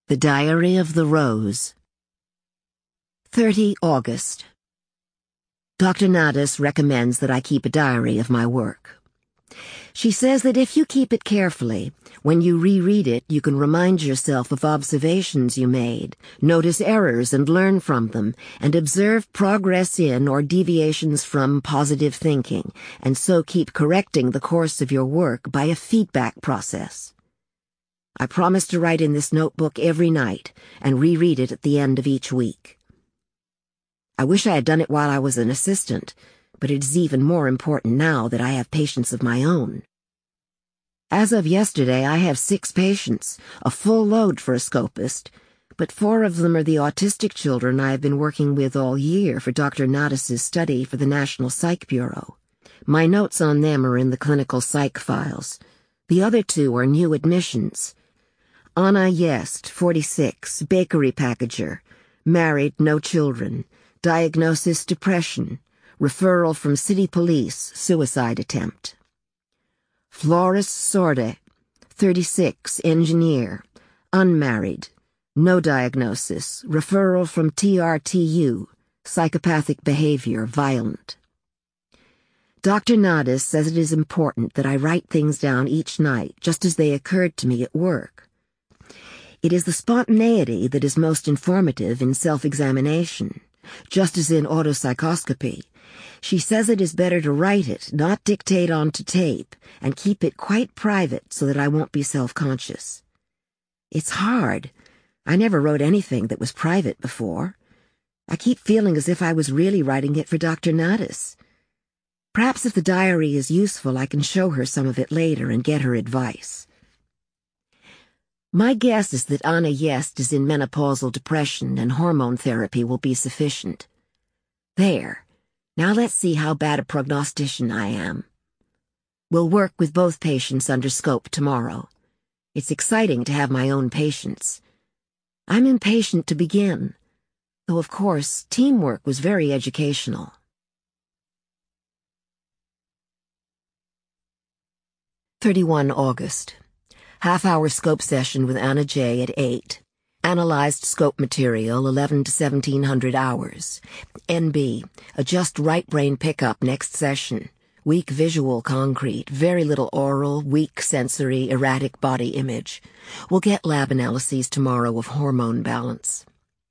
The Diary of the Rose. 30 August. Dr. Nadas recommends that I keep a diary of my work. She says that if you keep it carefully, when you reread it, you can remind yourself of observations you made, notice errors and learn from them, and observe progress in or deviations from positive thinking, and so keep correcting the course of your work by a feedback process. I promise to write in this notebook every night and reread it at the end of each week. I wish I had done it while I was an assistant, but it is even more important now that I have patients of my own. As of yesterday, I have 6 patients, a full load for a scopist, but 4 of them are the autistic children I have been working with all year for Dr. Nadas' study for the National Psych Bureau. My notes on them are in the clinical psych files. The other 2 are new admissions. Anna Yest, 46, bakery packager, married, no children, diagnosis depression, referral from city police, suicide attempt. Floris Sorde, 36, engineer, unmarried, no diagnosis, referral from TRTU, psychopathic behavior, violent. Dr. Nadas says it is important that I write things down each night just as they occurred to me at work. It is the spontaneity that is most informative in self-examination, just as in autopsychoscopy. She says it is better to write it, not dictate onto tape, and keep it quite private so that I won't be self-conscious. It's hard. I never wrote anything that was private before. I keep feeling as if I was really writing it for Dr. Nadas. Perhaps if the diary is useful, I can show her some of it later and get her advice. My guess is that Anna Yest is in menopausal depression and hormone therapy will be sufficient. There. Now let's see how bad a prognostician I am. We'll work with both patients under scope tomorrow. It's exciting to have my own patients. I'm impatient to begin, though of course teamwork was very educational. August 30. Half-hour scope session with Anna J. at 8. Analyzed scope material 11 to 1700 hours. NB, adjust right brain pickup next session. Weak visual concrete, very little oral, weak sensory, erratic body image. We'll get lab analyses tomorrow of hormone balance.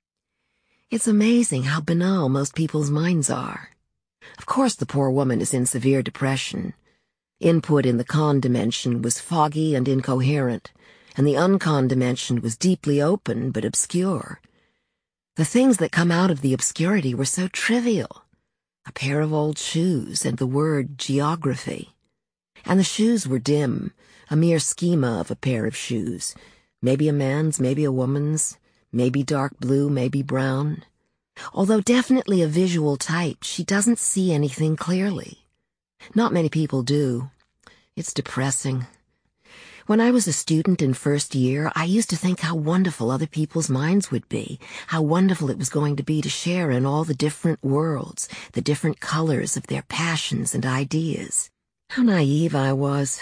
It's amazing how banal most people's minds are. Of course the poor woman is in severe depression. Input in the con dimension was foggy and incoherent, and the uncon dimension was deeply open but obscure. The things that come out of the obscurity were so trivial. A pair of old shoes and the word geography. And the shoes were dim, a mere schema of a pair of shoes. Maybe a man's, maybe a woman's, maybe dark blue, maybe brown. Although definitely a visual type, she doesn't see anything clearly. Not many people do. It's depressing. When I was a student in first year, I used to think how wonderful other people's minds would be, how wonderful it was going to be to share in all the different worlds, the different colors of their passions and ideas. How naive I was.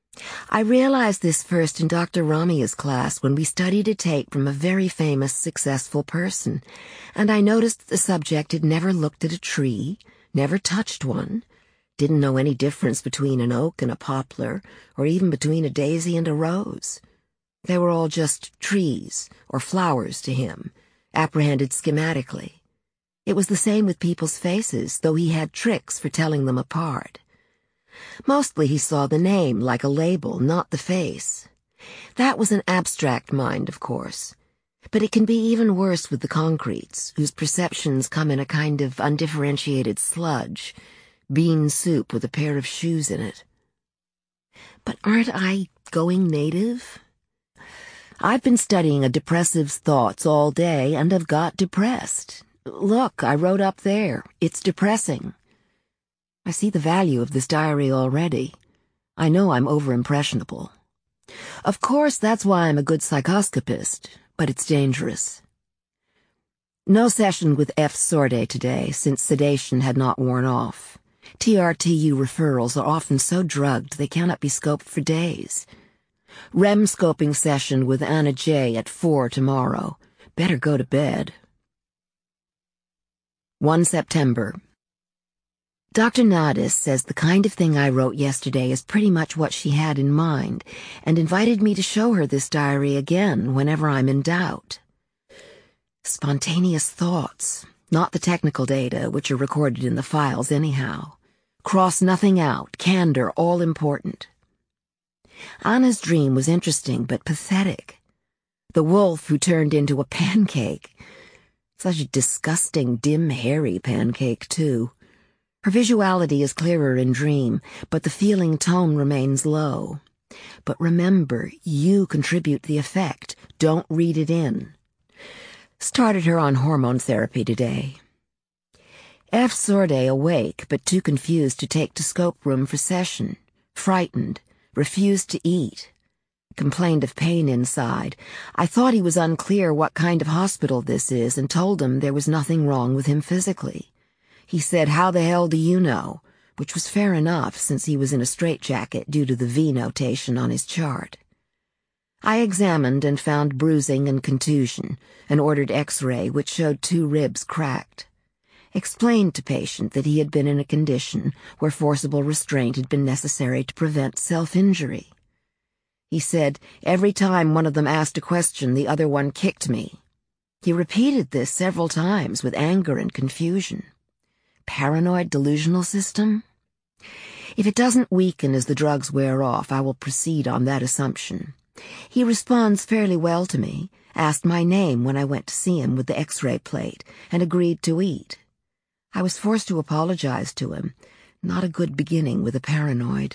I realized this first in Dr. Ramia's class when we studied a tape from a very famous, successful person, and I noticed the subject had never looked at a tree, never touched one, didn't know any difference between an oak and a poplar, or even between a daisy and a rose. They were all just trees or flowers to him, apprehended schematically. It was the same with people's faces, though he had tricks for telling them apart. Mostly he saw the name like a label, not the face. That was an abstract mind, of course. But it can be even worse with the concretes, whose perceptions come in a kind of undifferentiated sludge, bean soup with a pair of shoes in it. But aren't I going native? I've been studying a depressive's thoughts all day and have got depressed. Look, I wrote up there, it's depressing. I see the value of this diary already. I know I'm over-impressionable. Of course, that's why I'm a good psychoscopist, but it's dangerous. No session with F. Sorde today, since sedation had not worn off. TRTU referrals are often so drugged they cannot be scoped for days. REM scoping session with Anna J. at 4 tomorrow. Better go to bed. 1 September. Dr. Nadis says the kind of thing I wrote yesterday is pretty much what she had in mind, and invited me to show her this diary again whenever I'm in doubt. Spontaneous thoughts, not the technical data, which are recorded in the files anyhow. Cross nothing out, candor all important. Anna's dream was interesting but pathetic. The wolf who turned into a pancake. Such a disgusting, dim, hairy pancake, too. Her visuality is clearer in dream, but the feeling tone remains low. But remember, you contribute the effect. Don't read it in. Started her on hormone therapy today. F. Sorday awake, but too confused to take to scope room for session. Frightened. Refused to eat. Complained of pain inside. I thought he was unclear what kind of hospital this is and told him there was nothing wrong with him physically. He said, "How the hell do you know?" which was fair enough since he was in a straitjacket due to the V notation on his chart. I examined and found bruising and contusion, and ordered X-ray which showed 2 ribs cracked. Explained to patient that he had been in a condition where forcible restraint had been necessary to prevent self-injury. He said, "Every time one of them asked a question, the other one kicked me." He repeated this several times with anger and confusion. Paranoid delusional system? If it doesn't weaken as the drugs wear off, I will proceed on that assumption. He responds fairly well to me, asked my name when I went to see him with the X-ray plate, and agreed to eat. I was forced to apologize to him. Not a good beginning with a paranoid.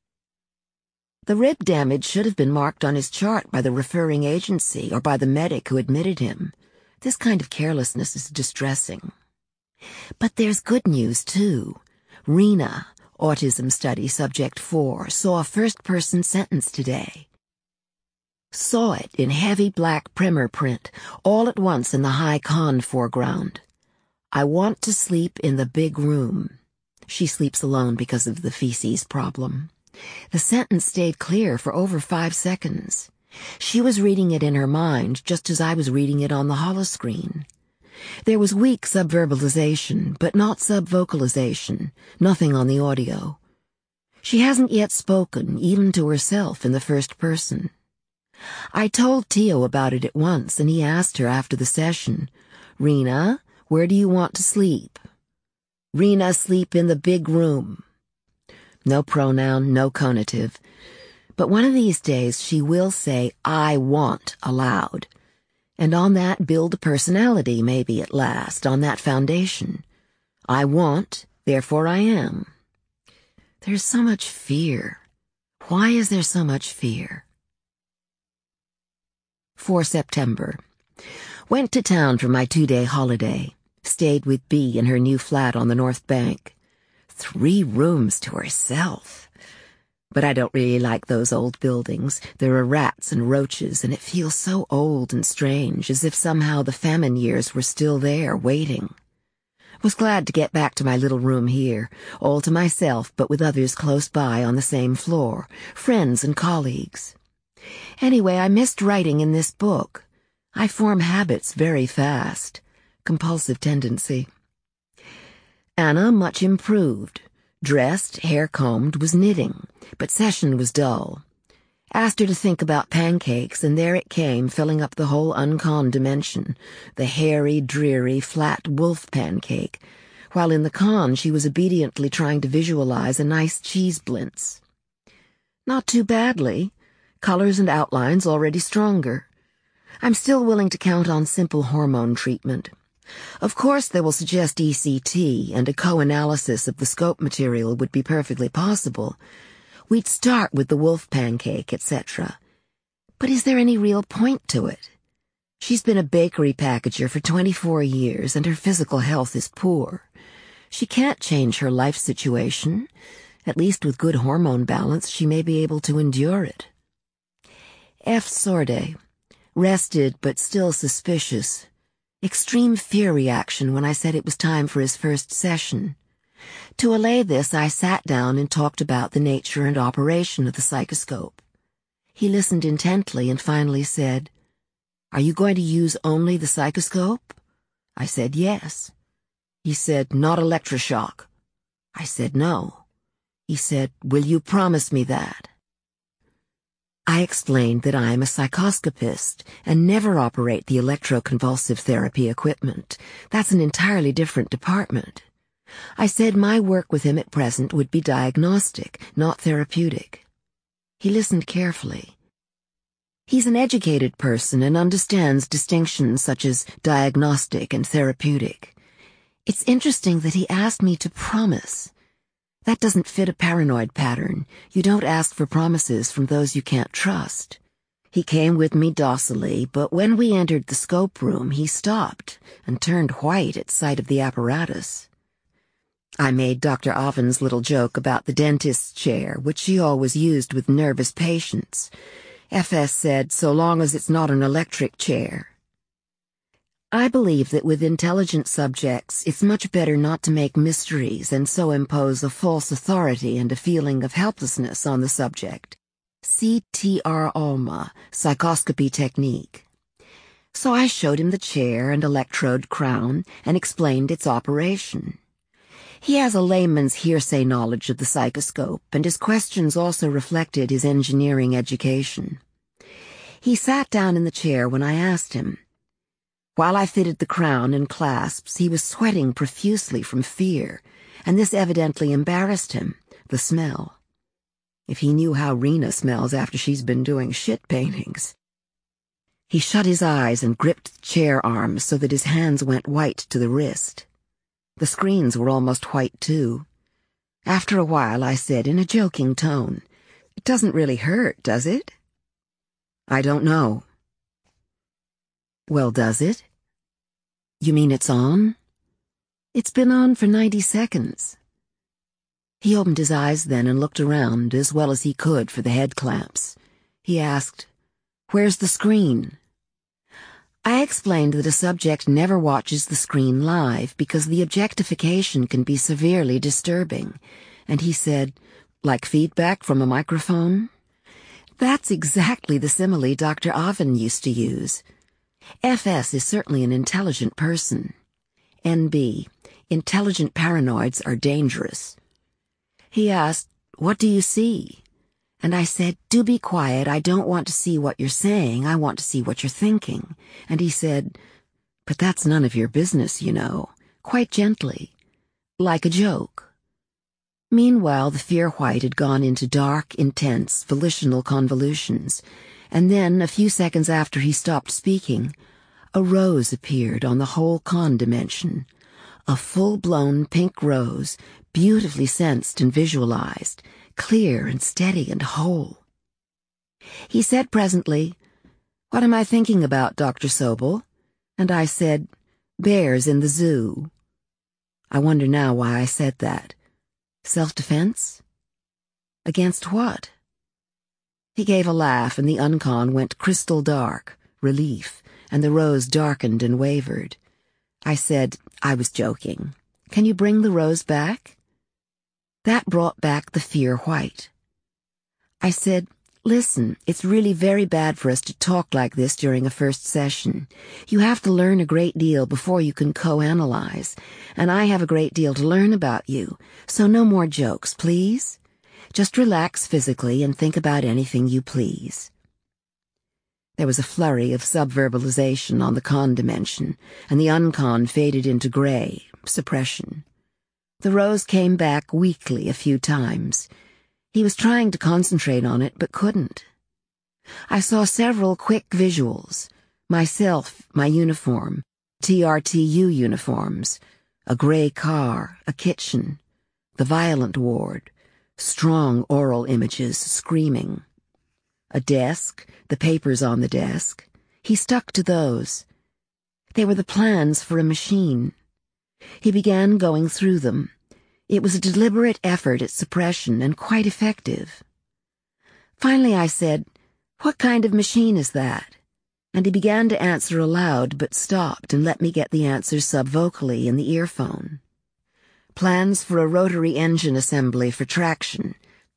The rib damage should have been marked on his chart by the referring agency or by the medic who admitted him. This kind of carelessness is distressing. But there's good news, too. Rena, Autism Study Subject 4, saw a first-person sentence today. Saw it in heavy black primer print, all at once in the high con foreground. I want to sleep in the big room. She sleeps alone because of the feces problem. The sentence stayed clear for over 5 seconds. She was reading it in her mind just as I was reading it on the holoscreen. There was weak subverbalization, but not subvocalization, nothing on the audio. She hasn't yet spoken, even to herself in the first person. I told Tio about it at once, and he asked her after the session, "Rena, where do you want to sleep?" "Rena, sleep in the big room." No pronoun, no conative. But one of these days she will say, "I want," aloud. And on that build a personality, maybe at last, on that foundation. I want, therefore I am. There's so much fear. Why is there so much fear? 4 September. Went to town for my 2-day holiday. Stayed with Bea in her new flat on the North Bank. 3 rooms to herself. But I don't really like those old buildings. There are rats and roaches, and it feels so old and strange, as if somehow the famine years were still there, waiting. Was glad to get back to my little room here, all to myself, but with others close by on the same floor, friends and colleagues. Anyway, I missed writing in this book. I form habits very fast. Compulsive tendency. Anna much improved. Dressed, hair combed, was knitting, but session was dull. Asked her to think about pancakes, and there it came, filling up the whole uncon dimension, the hairy, dreary, flat wolf pancake, while in the con she was obediently trying to visualize a nice cheese blintz. Not too badly. Colors and outlines already stronger. I'm still willing to count on simple hormone treatment. Of course, they will suggest ECT, and a co-analysis of the scope material would be perfectly possible. We'd start with the wolf pancake, etc. But is there any real point to it? She's been a bakery packager for 24 years, and her physical health is poor. She can't change her life situation. At least with good hormone balance, she may be able to endure it. F. Sorday. Rested, but still suspicious. Extreme fear reaction when I said it was time for his first session. To allay this, I sat down and talked about the nature and operation of the psychoscope. He listened intently and finally said, "Are you going to use only the cystoscope?" I said yes. He said, "Not electroshock." I said no. He said, "Will you promise me that?" I explained that I am a psychoscopist and never operate the electroconvulsive therapy equipment. That's an entirely different department. I said my work with him at present would be diagnostic, not therapeutic. He listened carefully. He's an educated person and understands distinctions such as diagnostic and therapeutic. It's interesting that he asked me to promise. That doesn't fit a paranoid pattern. You don't ask for promises from those you can't trust. He came with me docilely, but when we entered the scope room, he stopped and turned white at sight of the apparatus. I made Dr. Oven's little joke about the dentist's chair, which she always used with nervous patients. FS said, "So long as it's not an electric chair." I believe that with intelligent subjects, it's much better not to make mysteries and so impose a false authority and a feeling of helplessness on the subject. CTR Alma, psychoscopy technique. So I showed him the chair and electrode crown and explained its operation. He has a layman's hearsay knowledge of the cystoscope, and his questions also reflected his engineering education. He sat down in the chair when I asked him. While I fitted the crown and clasps, he was sweating profusely from fear, and this evidently embarrassed him, the smell. If he knew how Rena smells after she's been doing shit paintings. He shut his eyes and gripped the chair arms so that his hands went white to the wrist. The screens were almost white, too. After a while, I said in a joking tone, "It doesn't really hurt, does it?" "I don't know." "Well, does it?" "You mean it's on?" "It's been on for 90 seconds. He opened his eyes then and looked around as well as he could for the head clamps. He asked, "Where's the screen?" I explained that a subject never watches the screen live because the objectification can be severely disturbing, and he said, "Like feedback from a microphone?" That's exactly the simile Dr. Oven used to use. FS is certainly an intelligent person. NB, intelligent paranoids are dangerous. He asked, "What do you see?" And I said, "Do be quiet, I don't want to see what you're saying, I want to see what you're thinking." And he said, "But that's none of your business, you know," quite gently, like a joke. Meanwhile, the fear white had gone into dark, intense, volitional convolutions, and then, a few seconds after he stopped speaking, a rose appeared on the whole con dimension, a full-blown pink rose, beautifully sensed and visualized, clear and steady and whole. He said presently, "What am I thinking about, Dr. Sobel?" And I said, "Bears in the zoo." I wonder now why I said that. Self-defense? Against what? He gave a laugh, and the uncon went crystal dark, relief, and the rose darkened and wavered. I said, "I was joking. Can you bring the rose back?" That brought back the fear white. I said, "Listen, it's really very bad for us to talk like this during a first session. You have to learn a great deal before you can co-analyze, and I have a great deal to learn about you, so no more jokes, please? Just relax physically and think about anything you please." There was a flurry of subverbalization on the con dimension, and the uncon faded into gray, suppression. The rose came back weakly a few times. He was trying to concentrate on it, but couldn't. I saw several quick visuals. Myself, my uniform, TRTU uniforms, a gray car, a kitchen, the violent ward, strong oral images screaming. A desk, the papers on the desk. He stuck to those. They were the plans for a machine. He began going through them. It was a deliberate effort at suppression and quite effective. Finally I said, "What kind of machine is that?" And he began to answer aloud but stopped and let me get the answers subvocally in the earphone. "Plans for a rotary engine assembly for traction.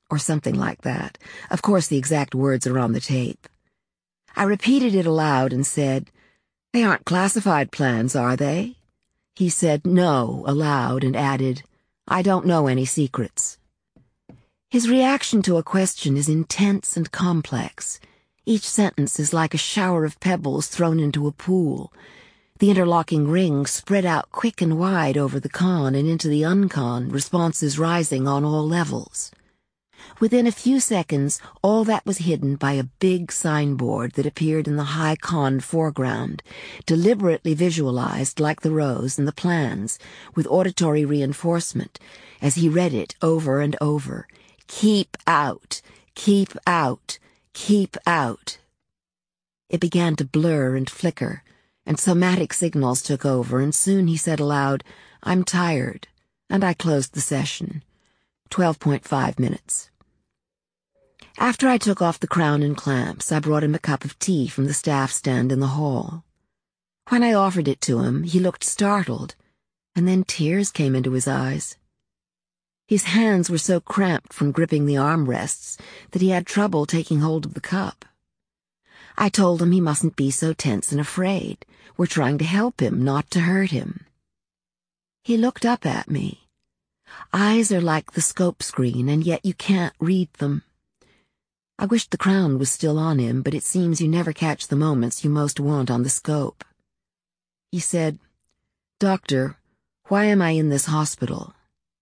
or something like that. Of course, the exact words are on the tape. I repeated it aloud and said, "They aren't classified plans, are they?" He said no aloud and added, "I don't know any secrets." His reaction to a question is intense and complex. Each sentence is like a shower of pebbles thrown into a pool. The interlocking rings spread out quick and wide over the con and into the uncon, responses rising on all levels. Within a few seconds, all that was hidden by a big signboard that appeared in the high con foreground, deliberately visualized like the rows and the plans, with auditory reinforcement, as he read it over and over. "Keep out, keep out, keep out." It began to blur and flicker, and somatic signals took over, and soon he said aloud, "I'm tired," and I closed the session. 12.5 minutes. After I took off the crown and clamps, I brought him a cup of tea from the staff stand in the hall. When I offered it to him, he looked startled, and then tears came into his eyes. His hands were so cramped from gripping the armrests that he had trouble taking hold of the cup. I told him he mustn't be so tense and afraid. We're trying to help him, not to hurt him. He looked up at me. Eyes are like the scope screen, and yet you can't read them. I wished the crown was still on him, but it seems you never catch the moments you most want on the scope. He said, "Doctor, why am I in this hospital?"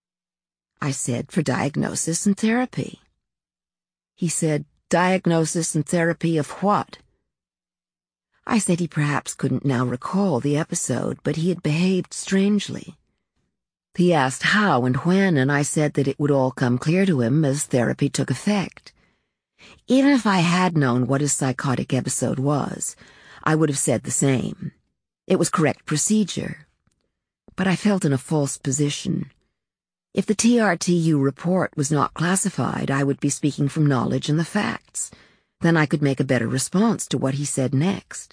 I said, "For diagnosis and therapy." He said, "Diagnosis and therapy of what?" I said he perhaps couldn't now recall the episode, but he had behaved strangely. He asked how and when, and I said that it would all come clear to him as therapy took effect. Even if I had known what his psychotic episode was, I would have said the same. It was correct procedure. But I felt in a false position. If the TRTU report was not classified, I would be speaking from knowledge and the facts. Then I could make a better response to what he said next.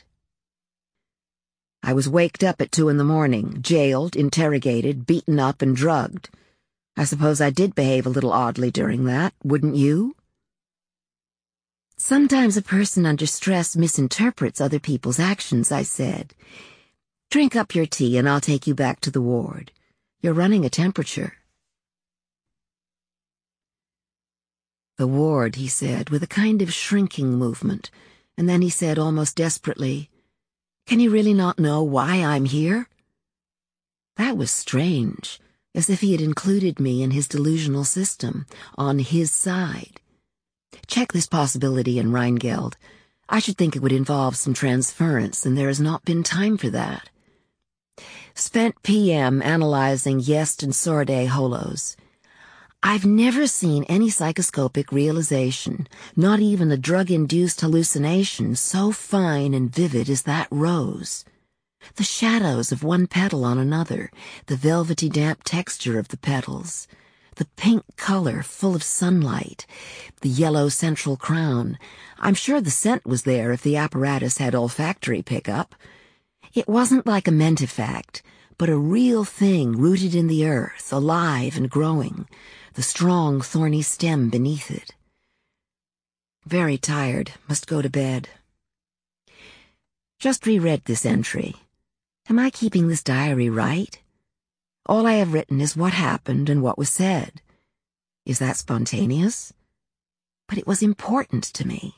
I was waked up at 2 a.m, jailed, interrogated, beaten up, and drugged. I suppose I did behave a little oddly during that, wouldn't you? Sometimes a person under stress misinterprets other people's actions, I said. Drink up your tea and I'll take you back to the ward. You're running a temperature. The ward, he said, with a kind of shrinking movement, and then he said almost desperately, "Can you really not know why I'm here?" That was strange, as if he had included me in his delusional system, on his side. Check this possibility in Rheingeld. I should think it would involve some transference, and there has not been time for that. Spent PM analyzing Yest and Sorday holos. I've never seen any psychoscopic realization, not even a drug-induced hallucination, so fine and vivid as that rose. The shadows of one petal on another, the velvety damp texture of the petals, the pink color full of sunlight, the yellow central crown. I'm sure the scent was there if the apparatus had olfactory pickup. It wasn't like a mentifact, but a real thing rooted in the earth, alive and growing, the strong, thorny stem beneath it. Very tired, must go to bed. Just reread this entry. Am I keeping this diary right? All I have written is what happened and what was said. Is that spontaneous? But it was important to me.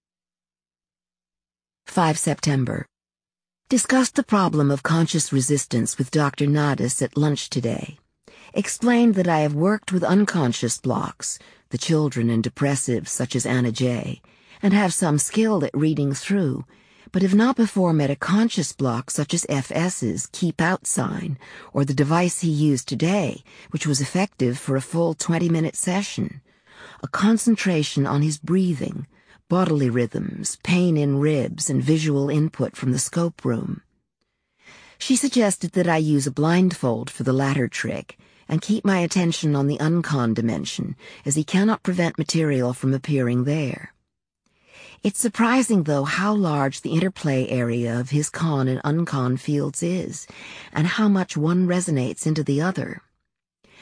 5 September. Discussed the problem of conscious resistance with Dr. Nadis at lunch today. Explained that I have worked with unconscious blocks, the children and depressives such as Anna J., and have some skill at reading through, but have not before met a conscious block such as FS's keep out sign, or the device he used today, which was effective for a full 20-minute session. A concentration on his breathing, bodily rhythms, pain in ribs, and visual input from the scope room. She suggested that I use a blindfold for the latter trick, and keep my attention on the uncon dimension, as he cannot prevent material from appearing there. It's surprising, though, how large the interplay area of his con and uncon fields is, and how much one resonates into the other.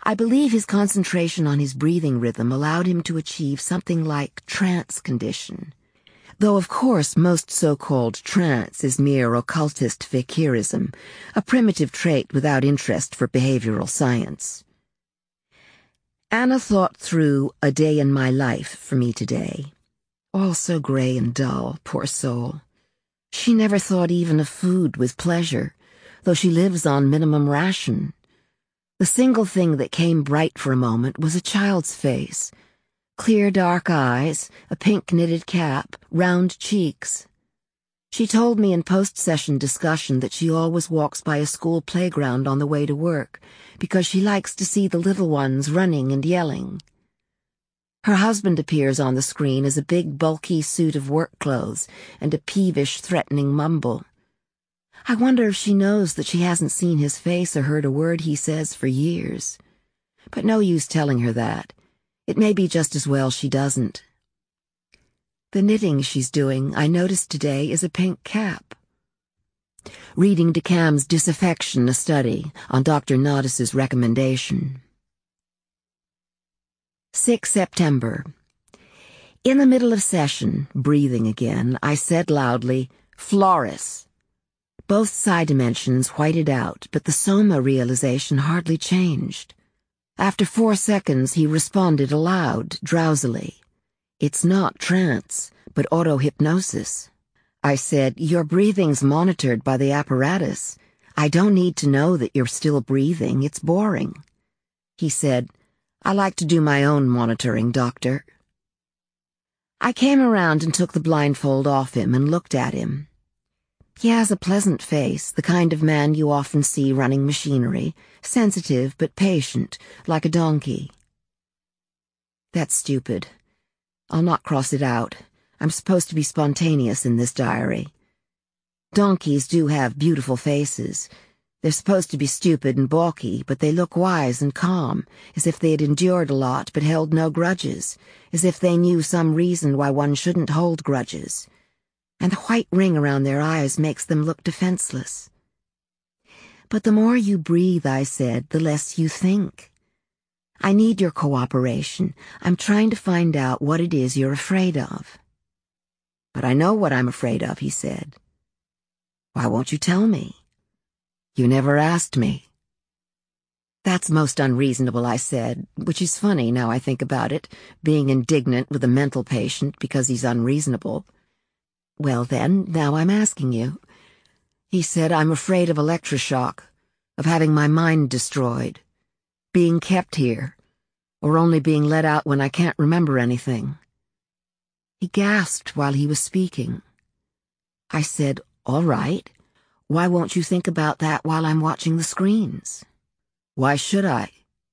I believe his concentration on his breathing rhythm allowed him to achieve something like trance condition. Though, of course, most so-called trance is mere occultist fakirism, a primitive trait without interest for behavioral science. Anna thought through A Day in My Life for me today. All so gray and dull, poor soul. She never thought even of food with pleasure, though she lives on minimum ration. The single thing that came bright for a moment was a child's face. Clear dark eyes, a pink knitted cap, round cheeks. She told me in post-session discussion that she always walks by a school playground on the way to work because she likes to see the little ones running and yelling. Her husband appears on the screen as a big bulky suit of work clothes and a peevish, threatening mumble. I wonder if she knows that she hasn't seen his face or heard a word he says for years. But no use telling her that. It may be just as well she doesn't. The knitting she's doing, I noticed today, is a pink cap. Reading DeCam's Disaffection, a study, on Dr. Nodis's recommendation. 6 September. In the middle of session, breathing again, I said loudly, "Floris." Both side dimensions whited out, but the soma realization hardly changed. After 4 seconds, he responded aloud, drowsily. "It's not trance, but auto-hypnosis." I said, "Your breathing's monitored by the apparatus. I don't need to know that you're still breathing. It's boring." He said, "I like to do my own monitoring, doctor." I came around and took the blindfold off him and looked at him. He has a pleasant face, the kind of man you often see running machinery, sensitive but patient, like a donkey. That's stupid. I'll not cross it out. I'm supposed to be spontaneous in this diary. Donkeys do have beautiful faces. They're supposed to be stupid and balky, but they look wise and calm, as if they had endured a lot but held no grudges, as if they knew some reason why one shouldn't hold grudges. And the white ring around their eyes makes them look defenseless. But the more you breathe, I said, the less you think. I need your cooperation. I'm trying to find out what it is you're afraid of. But I know what I'm afraid of, he said. Why won't you tell me? You never asked me. That's most unreasonable, I said, which is funny now I think about it, being indignant with a mental patient because he's unreasonable. Well then, now I'm asking you. He said, I'm afraid of electroshock, of having my mind destroyed, being kept here, or only being let out when I can't remember anything. He gasped while he was speaking. I said, all right, why won't you think about that while I'm watching the screens? Why should I?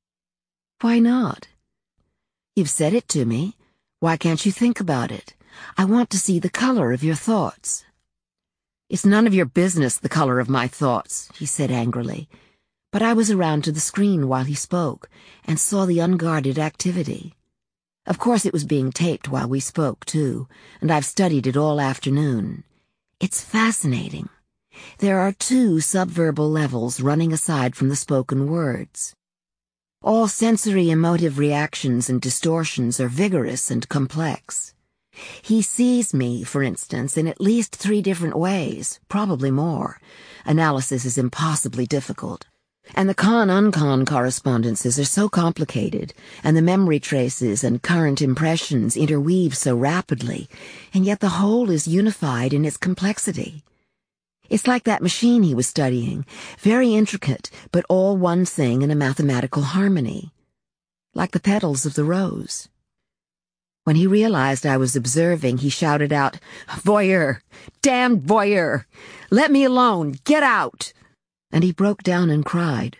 Why not? You've said it to me. Why can't you think about it? I want to see the color of your thoughts. It's none of your business, the color of my thoughts, he said angrily. But I was around to the screen while he spoke and saw the unguarded activity. Of course it was being taped while we spoke, too, and I've studied it all afternoon. It's fascinating. There are 2 subverbal levels running aside from the spoken words. All sensory emotive reactions and distortions are vigorous and complex. He sees me, for instance, in at least 3 different ways, probably more. Analysis is impossibly difficult. And the con-uncon correspondences are so complicated, and the memory traces and current impressions interweave so rapidly, and yet the whole is unified in its complexity. It's like that machine he was studying, very intricate, but all one thing in a mathematical harmony. Like the petals of the rose. When he realized I was observing, he shouted out, Voyeur! Damned voyeur! Let me alone! Get out! And he broke down and cried.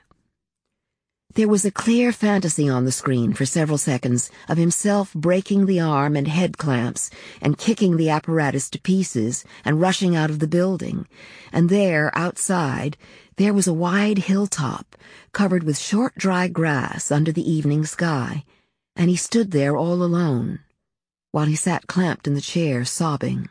There was a clear fantasy on the screen for several seconds of himself breaking the arm and head clamps and kicking the apparatus to pieces and rushing out of the building. And there, outside, there was a wide hilltop covered with short dry grass under the evening sky, and he stood there all alone, while he sat clamped in the chair, sobbing.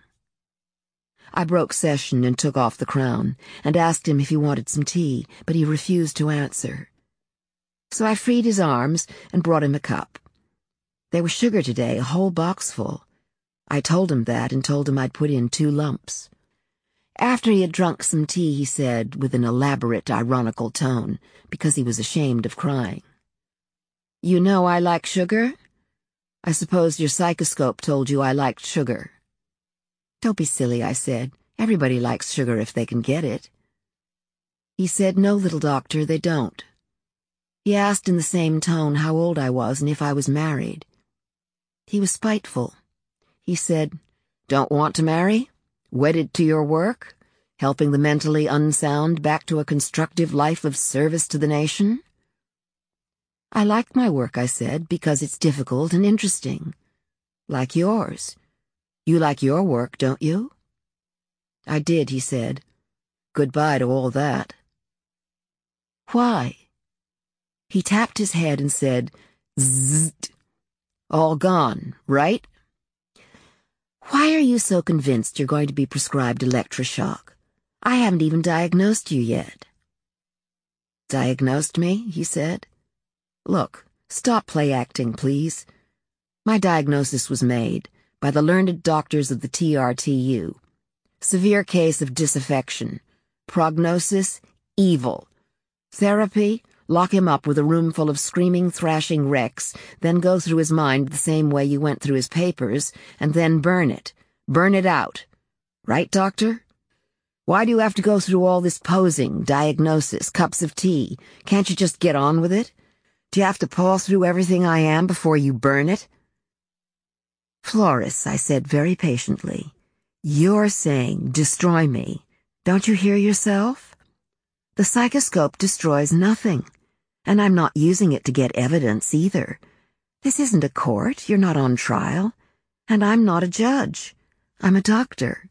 I broke session and took off the crown, and asked him if he wanted some tea, but he refused to answer. So I freed his arms and brought him a cup. There was sugar today, a whole box full. I told him that and told him I'd put in 2 lumps. After he had drunk some tea, he said, with an elaborate, ironical tone, because he was ashamed of crying, "You know I like sugar? I suppose your psychoscope told you I liked sugar." "Don't be silly," I said. "Everybody likes sugar if they can get it." He said, "No, little doctor, they don't." He asked in the same tone how old I was and if I was married. He was spiteful. He said, "Don't want to marry? Wedded to your work? Helping the mentally unsound back to a constructive life of service to the nation?" "I like my work," I said, "because it's difficult and interesting. Like yours. You like your work, don't you?" "I did," he said. "Goodbye to all that." "Why?" He tapped his head and said, "Zzzt. All gone, right?" "Why are you so convinced you're going to be prescribed electroshock? I haven't even diagnosed you yet." "Diagnosed me?" he said. "Look, stop play-acting, please. My diagnosis was made by the learned doctors of the TRTU. Severe case of disaffection. Prognosis, evil. Therapy, lock him up with a room full of screaming, thrashing wrecks, then go through his mind the same way you went through his papers, and then burn it. Burn it out. Right, doctor? Why do you have to go through all this posing, diagnosis, cups of tea? Can't you just get on with it? Do you have to paw through everything I am before you burn it?" "Florris," I said very patiently, "you're saying destroy me. Don't you hear yourself? The psychoscope destroys nothing, and I'm not using it to get evidence either. This isn't a court, you're not on trial, and I'm not a judge. I'm a doctor."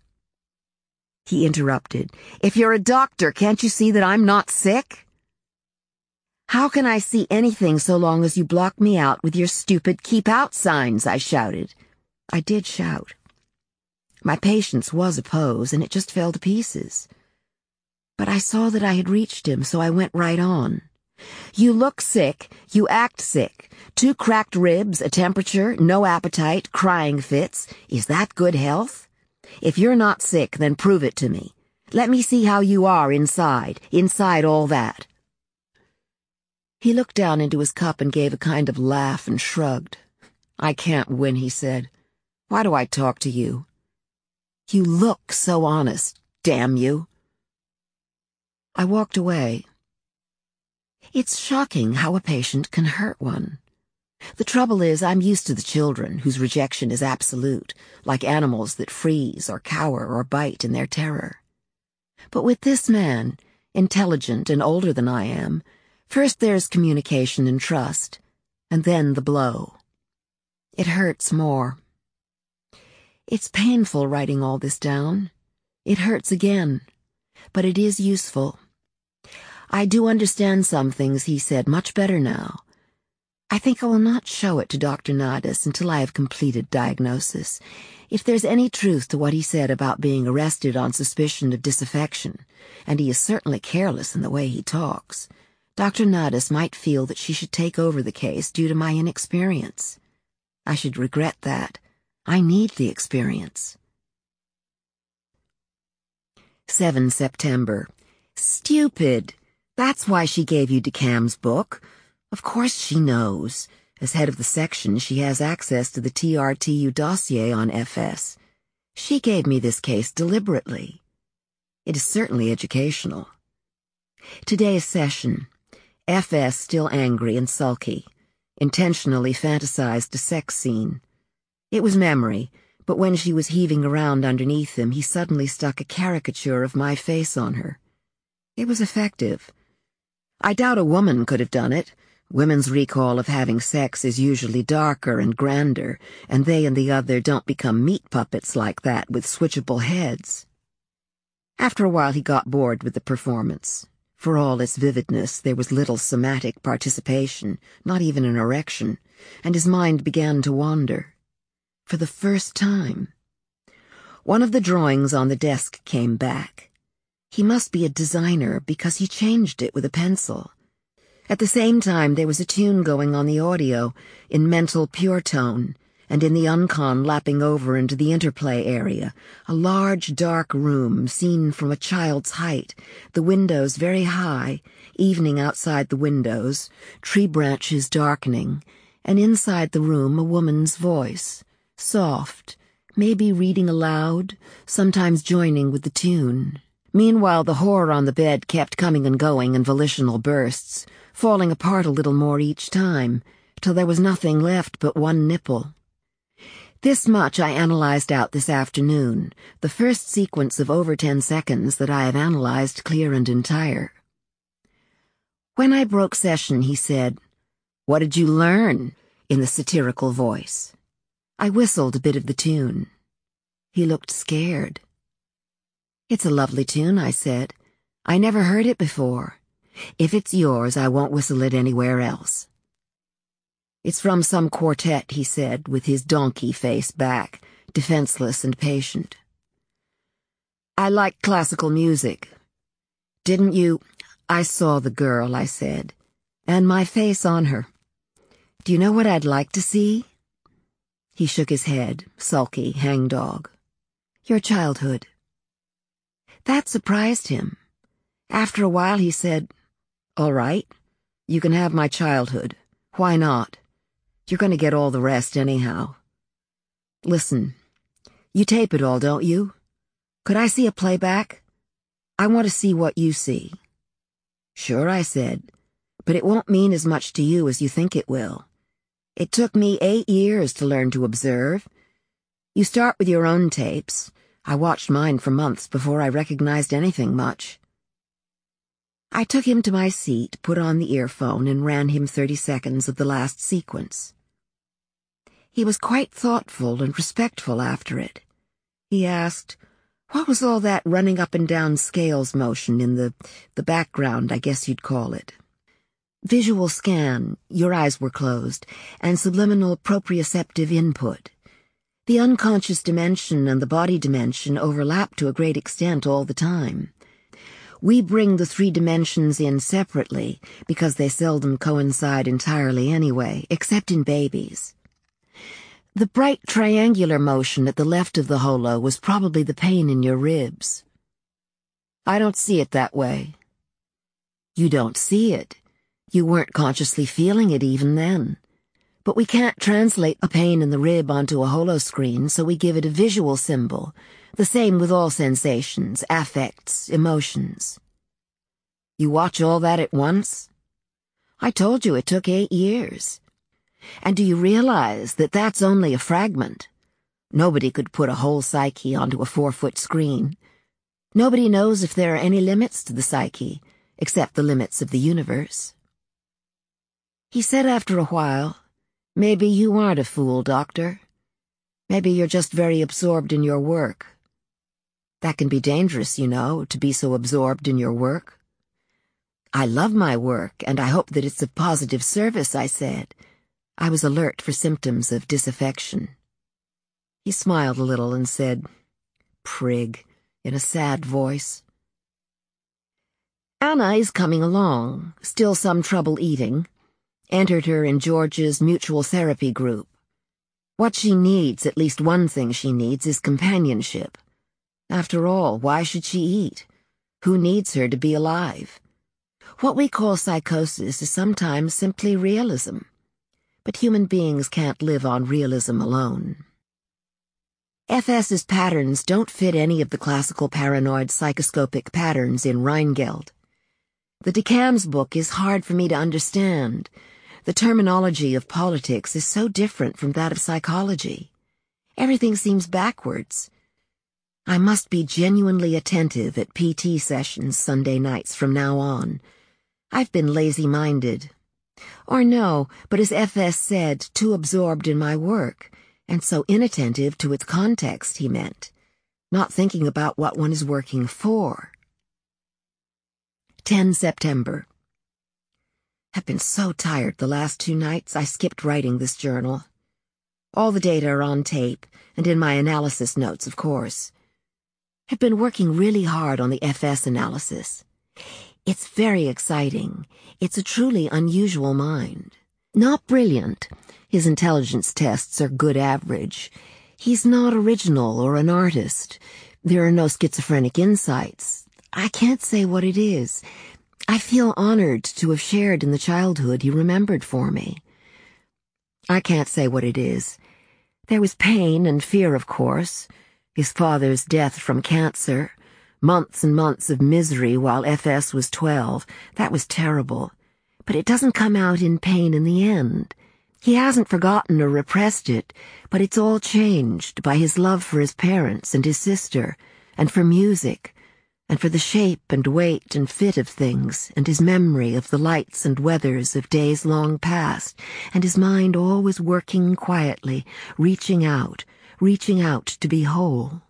He interrupted, "If you're a doctor, can't you see that I'm not sick?" "How can I see anything so long as you block me out with your stupid keep out signs?" I shouted. I did shout. My patience was a pose, and it just fell to pieces. But I saw that I had reached him, so I went right on. "You look sick, you act sick. 2 cracked ribs, a temperature, no appetite, crying fits. Is that good health? If you're not sick, then prove it to me. Let me see how you are inside all that." He looked down into his cup and gave a kind of laugh and shrugged. "I can't win," he said. "Why do I talk to you? You look so honest, damn you." I walked away. It's shocking how a patient can hurt one. The trouble is, I'm used to the children whose rejection is absolute, like animals that freeze or cower or bite in their terror. But with this man, intelligent and older than I am, first there's communication and trust, and then the blow. It hurts more. It's painful writing all this down. It hurts again, but it is useful. I do understand some things he said much better now. I think I will not show it to Dr. Nardis until I have completed diagnosis. If there's any truth to what he said about being arrested on suspicion of disaffection, and he is certainly careless in the way he talks, Dr. Nardis might feel that she should take over the case due to my inexperience. I should regret that. I need the experience. 7 September. Stupid! That's why she gave you DeCam's book. Of course she knows. As head of the section, she has access to the TRTU dossier on FS. She gave me this case deliberately. It is certainly educational. Today's session. FS still angry and sulky. Intentionally fantasized a sex scene. It was memory, but when she was heaving around underneath him, he suddenly stuck a caricature of my face on her. It was effective. I doubt a woman could have done it. Women's recall of having sex is usually darker and grander, and they and the other don't become meat puppets like that with switchable heads. After a while he got bored with the performance. For all its vividness, there was little somatic participation, not even an erection, and his mind began to wander. For the first time. One of the drawings on the desk came back. He must be a designer because he changed it with a pencil. At the same time, there was a tune going on the audio in mental pure tone, and in the uncon lapping over into the interplay area, a large dark room seen from a child's height, the windows very high, evening outside the windows, tree branches darkening, and inside the room a woman's voice, soft, maybe reading aloud, sometimes joining with the tune. Meanwhile, the horror on the bed kept coming and going in volitional bursts, falling apart a little more each time, till there was nothing left but one nipple. This much I analyzed out this afternoon, the first sequence of over 10 seconds that I have analyzed clear and entire. When I broke session, he said, "What did you learn?" in the satirical voice. I whistled a bit of the tune. He looked scared. "It's a lovely tune," I said. "I never heard it before. If it's yours, I won't whistle it anywhere else." "It's from some quartet," he said, with his donkey face back, defenseless and patient. "I like classical music. Didn't you—" "I saw the girl," I said, "and my face on her. Do you know what I'd like to see?" He shook his head, sulky, hangdog. "Your childhood." That surprised him. After a while he said, "All right, you can have my childhood. Why not? You're going to get all the rest anyhow. Listen, you tape it all, don't you? Could I see a playback? I want to see what you see." "Sure," I said, "but it won't mean as much to you as you think it will. It took me 8 years to learn to observe. You start with your own tapes. I watched mine for months before I recognized anything much." I took him to my seat, put on the earphone, and ran him 30 seconds of the last sequence. He was quite thoughtful and respectful after it. He asked, "What was all that running up and down scales motion in the background, I guess you'd call it?" "Visual scan," your eyes were closed, "and subliminal proprioceptive input. The unconscious dimension and the body dimension overlap to a great extent all the time. We bring the 3 dimensions in separately because they seldom coincide entirely anyway, except in babies. The bright triangular motion at the left of the holo was probably the pain in your ribs." "I don't see it that way." "You don't see it. You weren't consciously feeling it even then. But we can't translate a pain in the rib onto a holo screen, so we give it a visual symbol. The same with all sensations, affects, emotions." "You watch all that at once?" "I told you it took 8 years. And do you realize that that's only a fragment? Nobody could put a whole psyche onto a 4-foot screen. Nobody knows if there are any limits to the psyche, except the limits of the universe." He said after a while, "Maybe you aren't a fool, Doctor. Maybe you're just very absorbed in your work. That can be dangerous, you know, to be so absorbed in your work." "I love my work, and I hope that it's of positive service," I said. I was alert for symptoms of disaffection. He smiled a little and said, "Prig," in a sad voice. Anna is coming along, still some trouble eating. Entered her in George's mutual therapy group. What she needs, at least one thing she needs, is companionship. After all, why should she eat? Who needs her to be alive? What we call psychosis is sometimes simply realism. But human beings can't live on realism alone. FS's patterns don't fit any of the classical paranoid psychoscopic patterns in Reingeld. The DeCam's book is hard for me to understand. The terminology of politics is so different from that of psychology. Everything seems backwards. I must be genuinely attentive at PT sessions Sunday nights from now on. I've been lazy-minded. Or no, but as FS said, too absorbed in my work, and so inattentive to its context, he meant, not thinking about what one is working for. 10 September. I've been so tired the last 2 nights I skipped writing this journal. All the data are on tape, and in my analysis notes, of course. I've been working really hard on the FS analysis. It's very exciting. It's a truly unusual mind. Not brilliant. His intelligence tests are good average. He's not original or an artist. There are no schizophrenic insights. I can't say what it is. I feel honored to have shared in the childhood he remembered for me. I can't say what it is. There was pain and fear, of course. His father's death from cancer. Months and months of misery while FS was 12. That was terrible. But it doesn't come out in pain in the end. He hasn't forgotten or repressed it, but it's all changed by his love for his parents and his sister, and for music, and for the shape and weight and fit of things, and his memory of the lights and weathers of days long past, and his mind always working quietly, reaching out to be whole.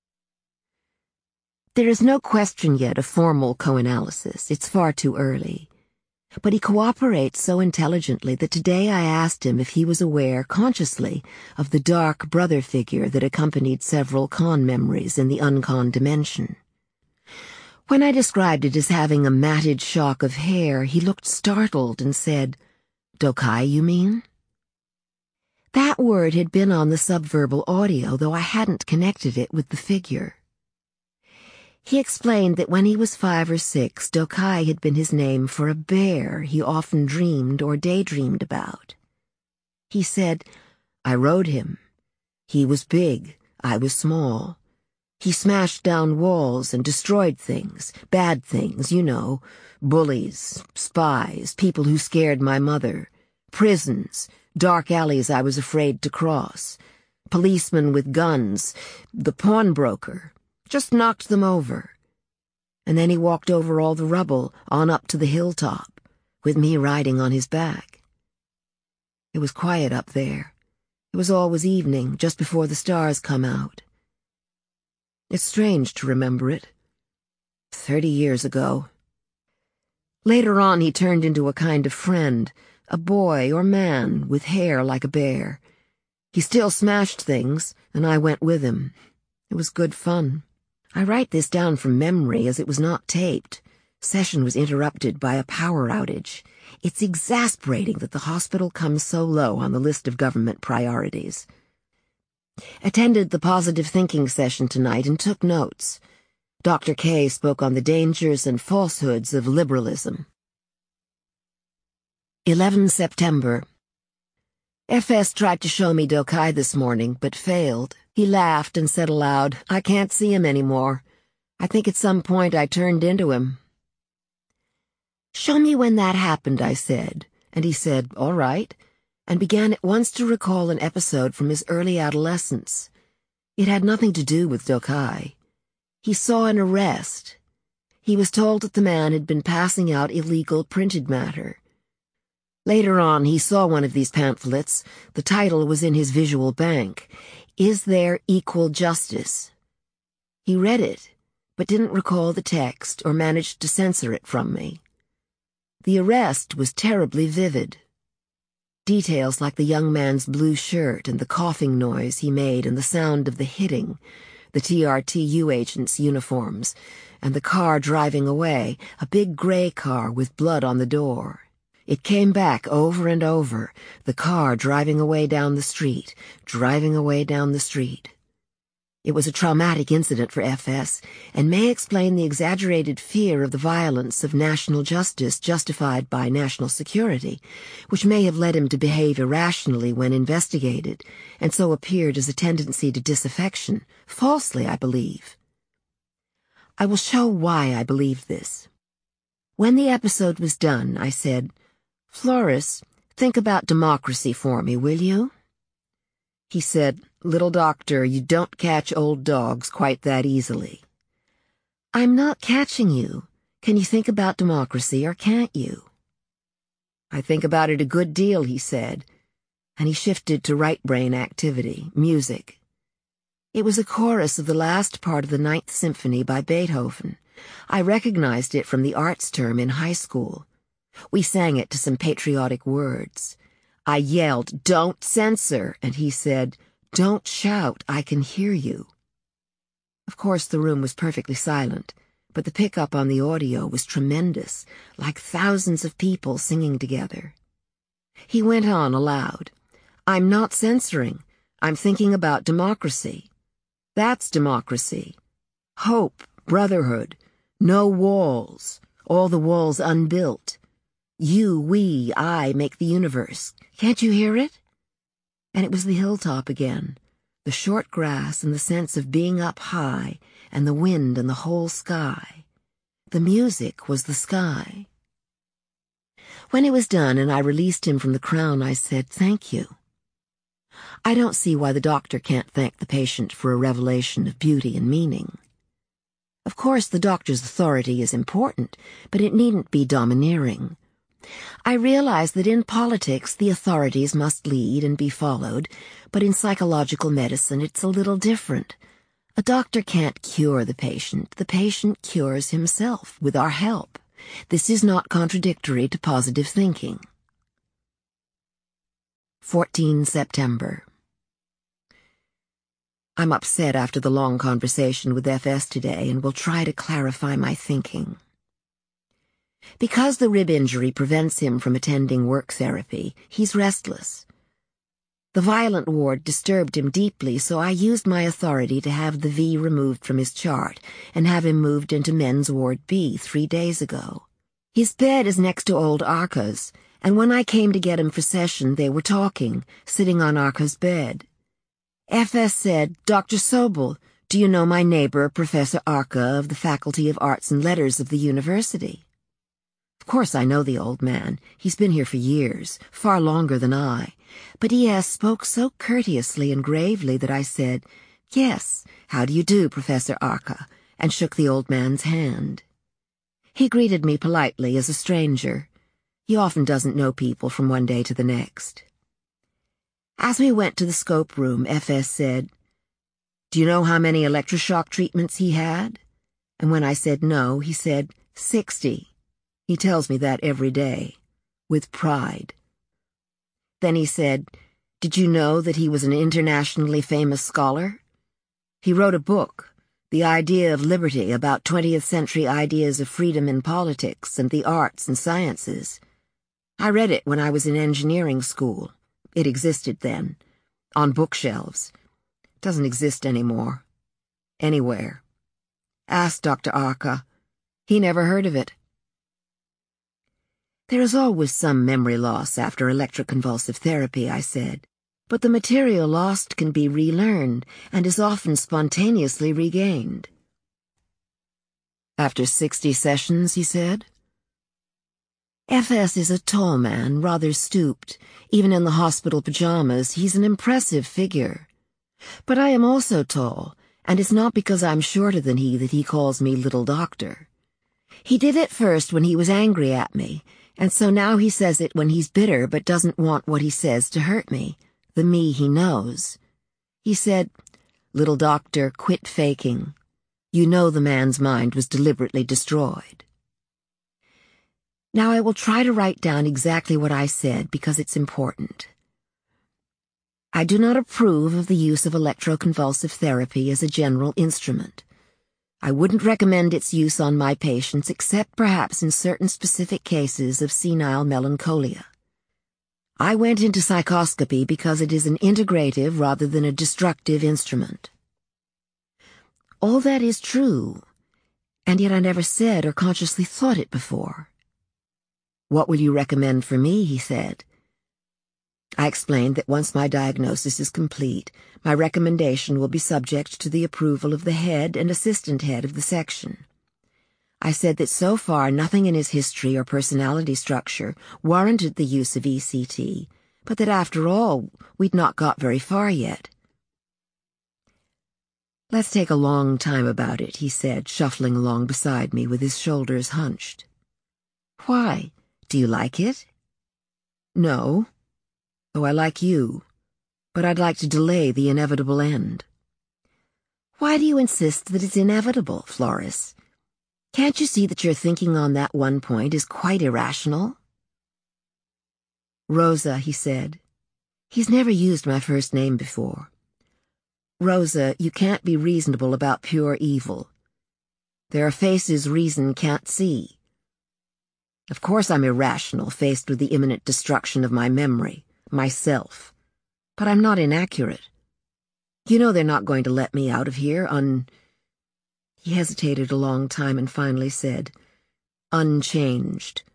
There is no question yet of formal co-analysis. It's far too early. But he cooperates so intelligently that today I asked him if he was aware, consciously, of the dark brother figure that accompanied several con memories in the uncon dimension. When I described it as having a matted shock of hair, he looked startled and said, "Dokai, you mean?" That word had been on the subverbal audio, though I hadn't connected it with the figure. He explained that when he was 5 or 6, Dokai had been his name for a bear he often dreamed or daydreamed about. He said, "I rode him. He was big, I was small. He smashed down walls and destroyed things, bad things, you know, bullies, spies, people who scared my mother, prisons, dark alleys I was afraid to cross, policemen with guns, the pawnbroker. Just knocked them over. And then he walked over all the rubble, on up to the hilltop, with me riding on his back. It was quiet up there. It was always evening, just before the stars come out. It's strange to remember it. 30 years ago. Later on he turned into a kind of friend, a boy or man with hair like a bear. He still smashed things, and I went with him. It was good fun. I write this down from memory as it was not taped. Session was interrupted by a power outage. It's exasperating that the hospital comes so low on the list of government priorities. Attended the positive thinking session tonight and took notes. Dr. K spoke on the dangers and falsehoods of liberalism. 11 September. FS tried to show me Dokai this morning, but failed. He laughed and said aloud, "I can't see him anymore. I think at some point I turned into him." "Show me when that happened," I said, and he said, "All right," and began at once to recall an episode from his early adolescence. It had nothing to do with Dokai. He saw an arrest. He was told that the man had been passing out illegal printed matter. Later on, he saw one of these pamphlets. The title was in his visual bank. Is There Equal Justice? He read it, but didn't recall the text or managed to censor it from me. The arrest was terribly vivid. Details like the young man's blue shirt and the coughing noise he made and the sound of the hitting, the TRTU agents' uniforms, and the car driving away, a big gray car with blood on the door. It came back over and over, the car driving away down the street, driving away down the street. It was a traumatic incident for FS, and may explain the exaggerated fear of the violence of national justice justified by national security, which may have led him to behave irrationally when investigated, and so appeared as a tendency to disaffection, falsely, I believe. I will show why I believe this. When the episode was done, I said, "Flores, think about democracy for me, will you?" He said, "Little doctor, you don't catch old dogs quite that easily." "I'm not catching you. Can you think about democracy, or can't you?" "I think about it a good deal," he said, and he shifted to right brain activity, music. It was a chorus of the last part of the Ninth Symphony by Beethoven. I recognized it from the arts term in high school. We sang it to some patriotic words. I yelled, "Don't censor," and he said, "Don't shout, I can hear you." Of course, the room was perfectly silent, but the pickup on the audio was tremendous, like thousands of people singing together. He went on aloud. "I'm not censoring. I'm thinking about democracy. That's democracy. Hope, brotherhood, no walls, all the walls unbuilt. You, we, I make the universe. Can't you hear it?" And it was the hilltop again, the short grass and the sense of being up high, and the wind and the whole sky. The music was the sky. When it was done and I released him from the crown, I said, "Thank you." I don't see why the doctor can't thank the patient for a revelation of beauty and meaning. Of course, the doctor's authority is important, but it needn't be domineering. I realize that in politics the authorities must lead and be followed, but in psychological medicine it's a little different. A doctor can't cure the patient cures himself with our help. This is not contradictory to positive thinking. 14 September. I'm upset after the long conversation with FS today and will try to clarify my thinking. Because the rib injury prevents him from attending work therapy, he's restless. The violent ward disturbed him deeply, so I used my authority to have the V removed from his chart and have him moved into Men's Ward B 3 days ago. His bed is next to old Arca's, and when I came to get him for session, they were talking, sitting on Arca's bed. FS said, "Dr. Sobel, do you know my neighbor, Professor Arca of the Faculty of Arts and Letters of the university?" Of course I know the old man. He's been here for years, far longer than I. But he spoke so courteously and gravely that I said, "Yes, how do you do, Professor Arca?" and shook the old man's hand. He greeted me politely as a stranger. He often doesn't know people from one day to the next. As we went to the scope room, FS said, "Do you know how many electroshock treatments he had?" And when I said no, he said, 60. He tells me that every day, with pride. Then he said, "Did you know that he was an internationally famous scholar? He wrote a book, The Idea of Liberty, about 20th century ideas of freedom in politics and the arts and sciences. I read it when I was in engineering school. It existed then, on bookshelves. It doesn't exist anymore. Anywhere. Ask Dr. Arca. He never heard of it." "There is always some memory loss after electroconvulsive therapy," I said, "but the material lost can be relearned and is often spontaneously regained." "After 60 sessions," he said. FS is a tall man, rather stooped. Even in the hospital pajamas, he's an impressive figure. But I am also tall, and it's not because I'm shorter than he that he calls me Little Doctor. He did it first when he was angry at me, and so now he says it when he's bitter but doesn't want what he says to hurt me, the me he knows. He said, "Little Doctor, quit faking. You know the man's mind was deliberately destroyed." Now I will try to write down exactly what I said because it's important. I do not approve of the use of electroconvulsive therapy as a general instrument. I wouldn't recommend its use on my patients except perhaps in certain specific cases of senile melancholia. I went into psychoscopy because it is an integrative rather than a destructive instrument. All that is true, and yet I never said or consciously thought it before. "What will you recommend for me?" he said. I explained that once my diagnosis is complete, my recommendation will be subject to the approval of the head and assistant head of the section. I said that so far nothing in his history or personality structure warranted the use of ECT, but that after all, we'd not got very far yet. "Let's take a long time about it," he said, shuffling along beside me with his shoulders hunched. "Why? Do you like it?" "No. Though I like you, but I'd like to delay the inevitable end." "Why do you insist that it's inevitable, Flores? Can't you see that your thinking on that one point is quite irrational?" "Rosa," he said. He's never used my first name before. "Rosa, you can't be reasonable about pure evil. There are faces reason can't see. Of course I'm irrational, faced with the imminent destruction of my memory, myself. But I'm not inaccurate. You know they're not going to let me out of here He hesitated a long time and finally said, unchanged.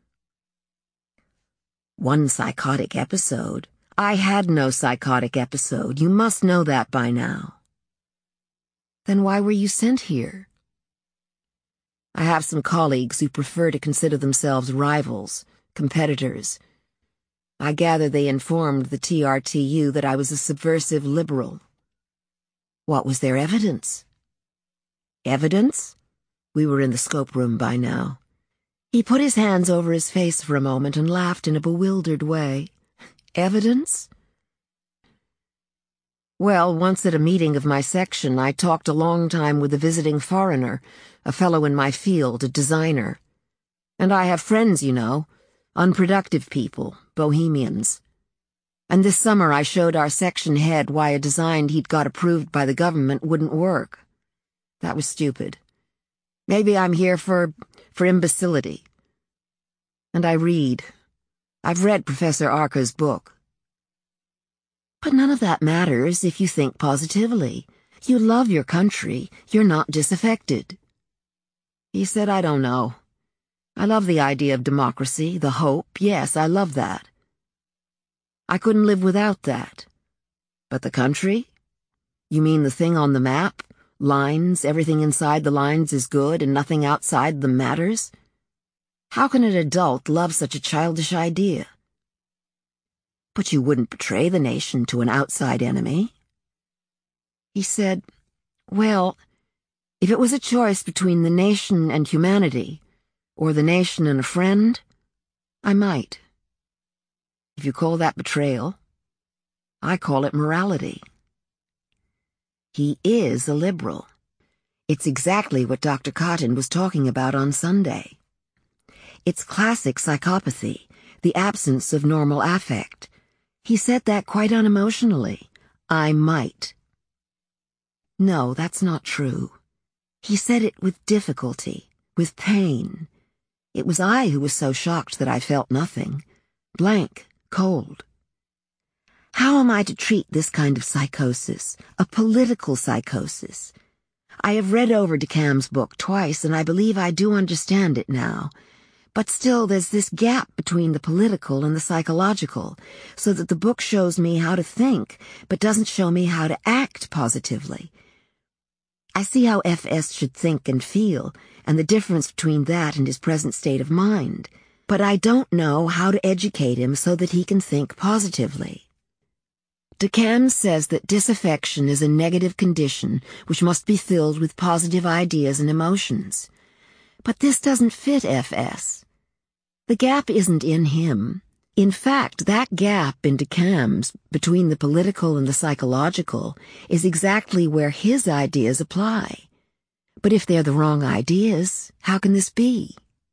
One psychotic episode. I had no psychotic episode. You must know that by now. Then why were you sent here? I have some colleagues who prefer to consider themselves rivals, competitors. I gather they informed the TRTU that I was a subversive liberal. What was their evidence? Evidence? We were in the scope room by now. He put his hands over his face for a moment and laughed in a bewildered way. Evidence? Well, once at a meeting of my section, I talked a long time with a visiting foreigner, a fellow in my field, a designer. And I have friends, you know, unproductive people, bohemians. And this summer I showed our section head why a design he'd got approved by the government wouldn't work. That was stupid. Maybe I'm here for imbecility. And I read. I've read Professor Arca's book. But none of that matters if you think positively. You love your country. You're not disaffected. He said, I don't know. I love the idea of democracy, the hope. Yes, I love that. I couldn't live without that. But the country? You mean the thing on the map? Lines, everything inside the lines is good and nothing outside them matters? How can an adult love such a childish idea? But you wouldn't betray the nation to an outside enemy. He said, well, if it was a choice between the nation and humanity, or the nation and a friend, I might. If you call that betrayal, I call it morality. He is a liberal. It's exactly what Dr. Cotton was talking about on Sunday. It's classic psychopathy, the absence of normal affect. He said that quite unemotionally. I might. No, that's not true. He said it with difficulty, with pain. It was I who was so shocked that I felt nothing. Blank, cold. How am I to treat this kind of psychosis, a political psychosis? I have read over DeCam's book twice, and I believe I do understand it now. But still, there's this gap between the political and the psychological, so that the book shows me how to think, but doesn't show me how to act positively. I see how FS should think and feel, and the difference between that and his present state of mind, but I don't know how to educate him so that he can think positively. DeCam says that disaffection is a negative condition which must be filled with positive ideas and emotions. But this doesn't fit FS. The gap isn't in him. In fact, that gap in DeCam's between the political and the psychological is exactly where his ideas apply. But if they're the wrong ideas, how can this be?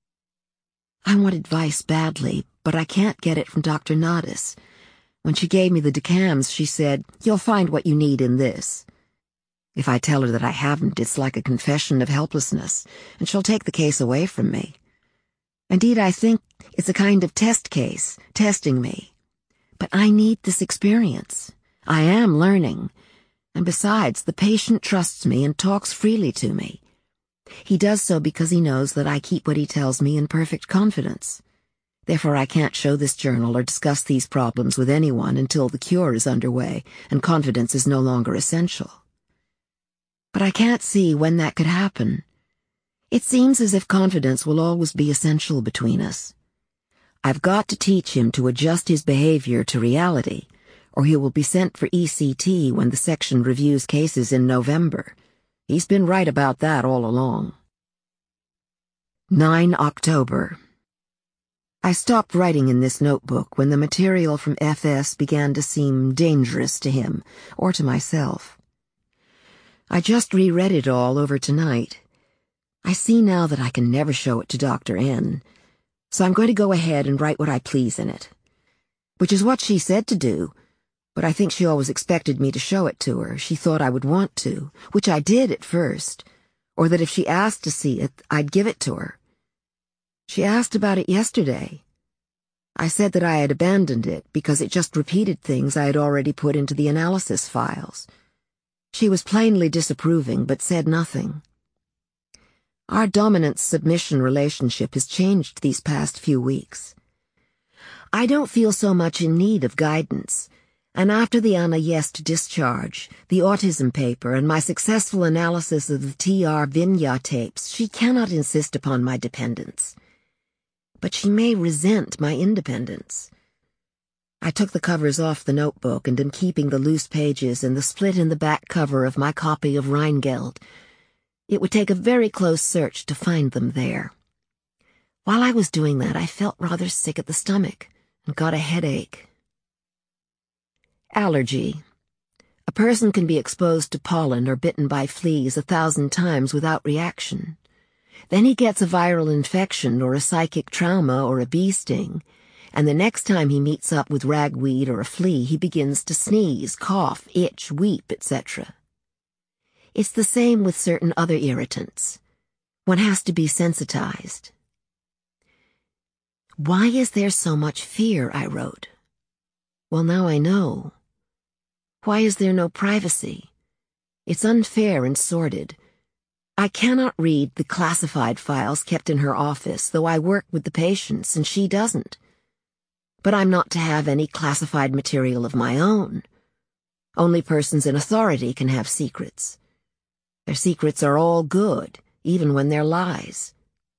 I want advice badly, but I can't get it from Dr. Nadas. When she gave me the DeCams, she said, you'll find what you need in this. If I tell her that I haven't, it's like a confession of helplessness, and she'll take the case away from me. Indeed, I think it's a kind of test case, testing me. But I need this experience. I am learning. And besides, the patient trusts me and talks freely to me. He does so because he knows that I keep what he tells me in perfect confidence. Therefore, I can't show this journal or discuss these problems with anyone until the cure is underway and confidence is no longer essential. But I can't see when that could happen. It seems as if confidence will always be essential between us. I've got to teach him to adjust his behavior to reality, or he will be sent for ECT when the section reviews cases in November. He's been right about that all along. 9 October. I stopped writing in this notebook when the material from FS began to seem dangerous to him, or to myself. I just reread it all over tonight. I see now that I can never show it to Dr. N, so I'm going to go ahead and write what I please in it. Which is what she said to do, but I think she always expected me to show it to her. She thought I would want to, which I did at first. or that if she asked to see it, I'd give it to her. She asked about it yesterday. I said that I had abandoned it because it just repeated things I had already put into the analysis files. She was plainly disapproving, but said nothing. Our dominance-submission relationship has changed these past few weeks. I don't feel so much in need of guidance, and after the Anna Yest discharge, the autism paper, and my successful analysis of the T.R. Vinya tapes, she cannot insist upon my dependence. But she may resent my independence. I took the covers off the notebook and am keeping the loose pages and the split in the back cover of my copy of Rheingold. It would take a very close search to find them there. While I was doing that, I felt rather sick at the stomach and got a headache. Allergy. A person can be exposed to pollen or bitten by fleas 1,000 times without reaction. Then he gets a viral infection or a psychic trauma or a bee sting, and the next time he meets up with ragweed or a flea, he begins to sneeze, cough, itch, weep, etc. It's the same with certain other irritants. One has to be sensitized. Why is there so much fear, I wrote. Well, now I know. Why is there no privacy? It's unfair and sordid. I cannot read the classified files kept in her office, though I work with the patients and she doesn't. But I'm not to have any classified material of my own. Only persons in authority can have secrets. Their secrets are all good, even when they're lies.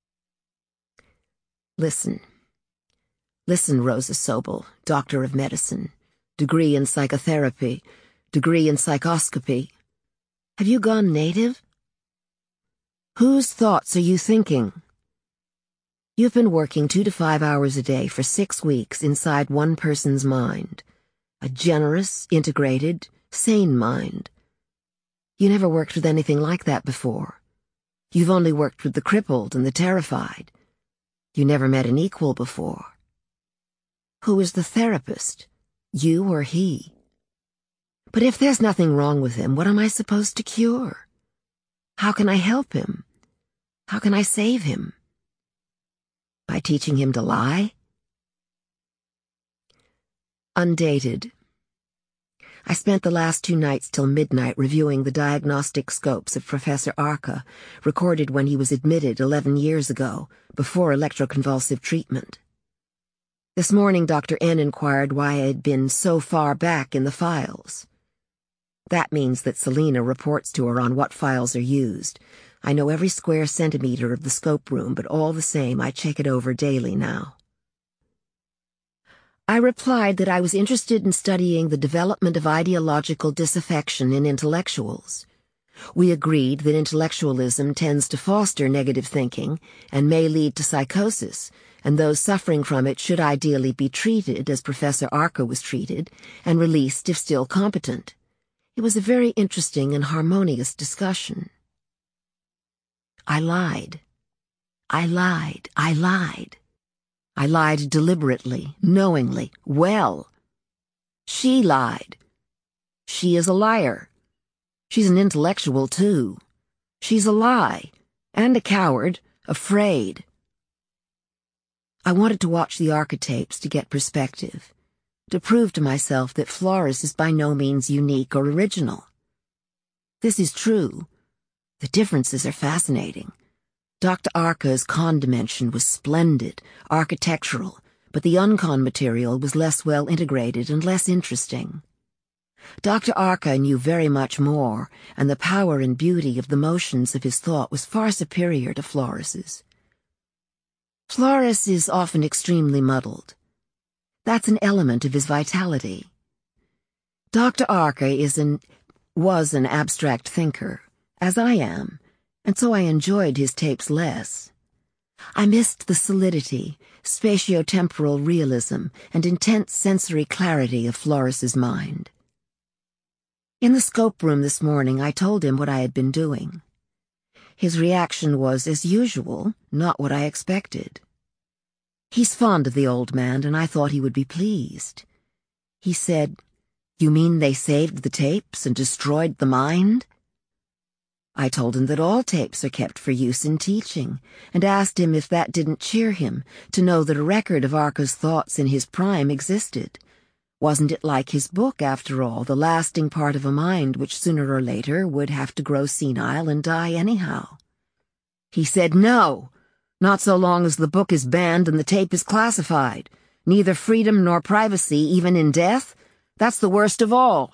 Listen. Listen, Rosa Sobel, Doctor of Medicine, degree in psychotherapy, degree in psychoscopy. Have you gone native? Whose thoughts are you thinking? You've been working 2 to 5 hours a day for 6 weeks inside one person's mind. A generous, integrated, sane mind. You never worked with anything like that before. You've only worked with the crippled and the terrified. You never met an equal before. Who is the therapist? You or he? But if there's nothing wrong with him, what am I supposed to cure? How can I help him? How can I save him? By teaching him to lie? Undated. I spent the last 2 nights till midnight reviewing the diagnostic scopes of Professor Arca, recorded when he was admitted 11 years ago, before electroconvulsive treatment. This morning Dr. N inquired why I had been so far back in the files. That means that Selena reports to her on what files are used. I know every square centimeter of the scope room, but all the same, I check it over daily now. I replied that I was interested in studying the development of ideological disaffection in intellectuals. We agreed that intellectualism tends to foster negative thinking and may lead to psychosis, and those suffering from it should ideally be treated as Professor Arca was treated and released if still competent. It was a very interesting and harmonious discussion. I lied. I lied. I lied. I lied deliberately, knowingly, well. She lied. She is a liar. She's an intellectual, too. She's a lie, and a coward, afraid. I wanted to watch the Arca tapes to get perspective, to prove to myself that Flores is by no means unique or original. This is true. The differences are fascinating. Dr. Arca's con dimension was splendid, architectural, but the uncon material was less well integrated and less interesting. Dr. Arca knew very much more, and the power and beauty of the motions of his thought was far superior to Flores's. Flores is often extremely muddled. That's an element of his vitality. Dr. Arca was an abstract thinker, as I am, and so I enjoyed his tapes less. I missed the solidity, spatiotemporal realism, and intense sensory clarity of Flores's mind. In the scope room this morning, I told him what I had been doing. His reaction was, as usual, not what I expected. He's fond of the old man, and I thought he would be pleased. He said, "You mean they saved the tapes and destroyed the mind?" I told him that all tapes are kept for use in teaching, and asked him if that didn't cheer him to know that a record of Arca's thoughts in his prime existed. Wasn't it like his book, after all, the lasting part of a mind which sooner or later would have to grow senile and die anyhow? He said no, not so long as the book is banned and the tape is classified. Neither freedom nor privacy, even in death. That's the worst of all.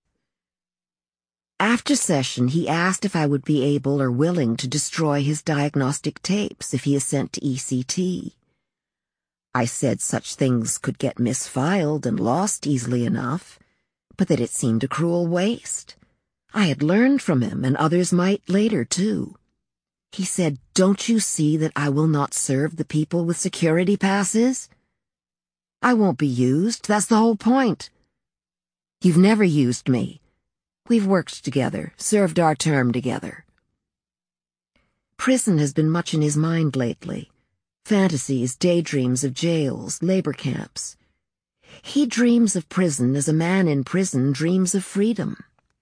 After session, he asked if I would be able or willing to destroy his diagnostic tapes if he is sent to ECT. I said such things could get misfiled and lost easily enough, but that it seemed a cruel waste. I had learned from him, and others might later, too. He said, "Don't you see that I will not serve the people with security passes? I won't be used, that's the whole point. You've never used me. We've worked together, served our term together." Prison has been much in his mind lately. Fantasies, daydreams of jails, labor camps. He dreams of prison as a man in prison dreams of freedom.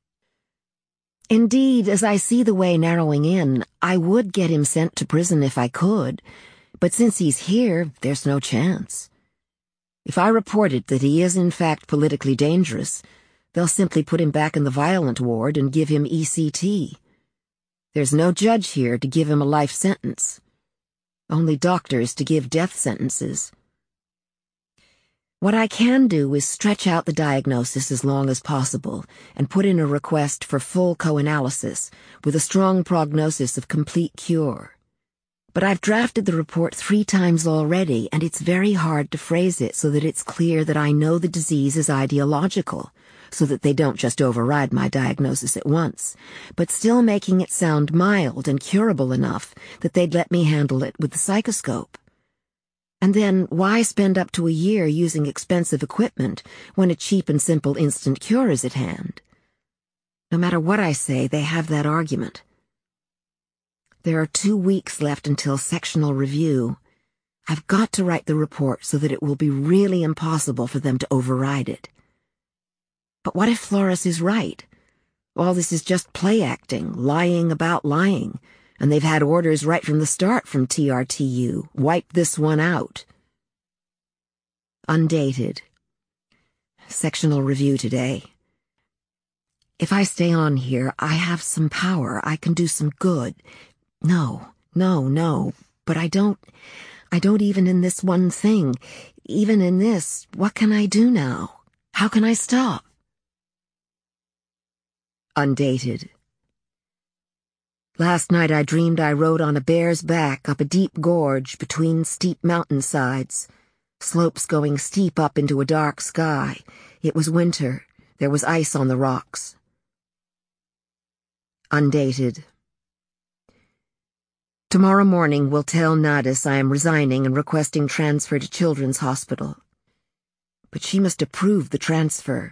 Indeed, as I see the way narrowing in, I would get him sent to prison if I could, but since he's here, there's no chance. If I reported that he is in fact politically dangerous, they'll simply put him back in the violent ward and give him ECT. There's no judge here to give him a life sentence. Only doctors to give death sentences. What I can do is stretch out the diagnosis as long as possible and put in a request for full co-analysis with a strong prognosis of complete cure. But I've drafted the report 3 times already, and it's very hard to phrase it so that it's clear that I know the disease is ideological, so that they don't just override my diagnosis at once, but still making it sound mild and curable enough that they'd let me handle it with the psychoscope. And then, why spend up to a year using expensive equipment when a cheap and simple instant cure is at hand? No matter what I say, they have that argument. There are 2 weeks left until sectional review. I've got to write the report so that it will be really impossible for them to override it. But what if Flores is right? All this is just play acting, lying about lying, and they've had orders right from the start from TRTU. Wipe this one out. Undated. Sectional review today. If I stay on here, I have some power. I can do some good. No, but I don't even in this one thing. Even in this, what can I do now? How can I stop? Undated. Last night I dreamed I rode on a bear's back up a deep gorge between steep mountainsides, slopes going steep up into a dark sky. It was winter. There was ice on the rocks. Undated. Tomorrow morning we'll tell Nadis I am resigning and requesting transfer to Children's Hospital. But she must approve the transfer.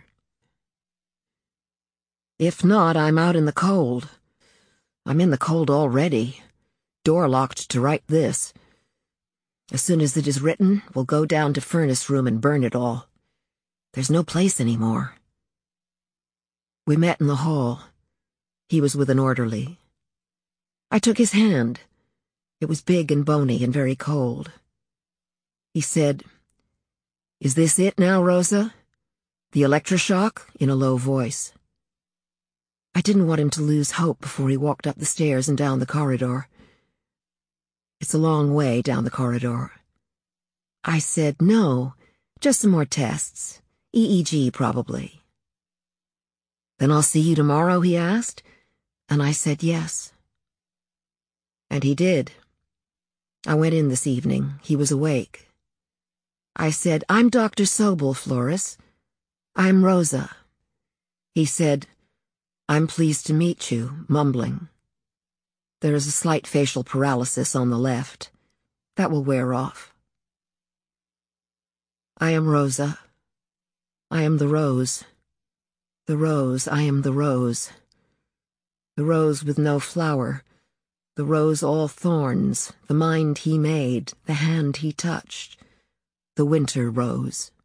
If not, I'm out in the cold. I'm in the cold already. Door locked to write this. As soon as it is written, we'll go down to furnace room and burn it all. There's no place anymore. We met in the hall. He was with an orderly. I took his hand. It was big and bony and very cold. He said, "Is this it now, Rosa? The electroshock?" in a low voice. I didn't want him to lose hope before he walked up the stairs and down the corridor. It's a long way down the corridor. I said, "No, just some more tests. EEG, probably." "Then I'll see you tomorrow?" he asked, and I said yes. And he did. I went in this evening. He was awake. I said, "I'm Dr. Sobel, Flores. I'm Rosa." He said, "I'm pleased to meet you," mumbling. There is a slight facial paralysis on the left. That will wear off. I am Rosa. I am the rose. The rose, I am the rose. The rose with no flower. The rose all thorns, the mind he made, the hand he touched. The winter rose.